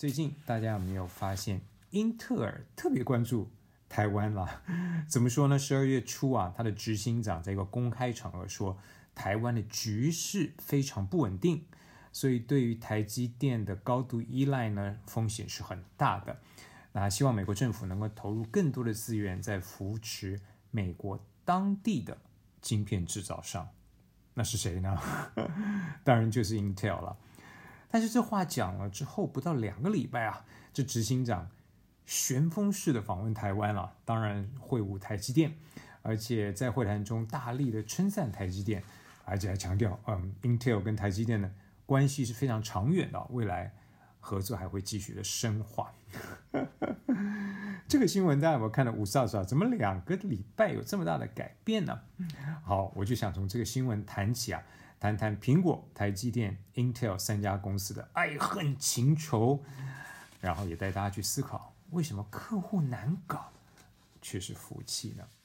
最近大家有没有发现，英特尔特别关注台湾啦？怎么说呢？12月初啊，他的执行长在一个公开场合说，台湾的局势非常不稳定，所以对于台积电的高度依赖呢，风险是很大的。那希望美国政府能够投入更多的资源在扶持美国当地的晶片制造上。那是谁呢？当然就是 Intel 了。但是这话讲了之后，不到2个礼拜啊，这执行长旋风式的访问台湾了，当然会晤台积电，而且在会谈中大力的称赞台积电，而且还强调，Intel 跟台积电的关系是非常长远的，未来合作还会继续的深化。这个新闻大家有没有看到五煞煞？怎么2个礼拜有这么大的改变呢？好，我就想从这个新闻谈起啊，谈谈苹果、台积电、Intel 3家公司的爱恨情仇，然后也带大家去思考，为什么客户难搞却是福气呢？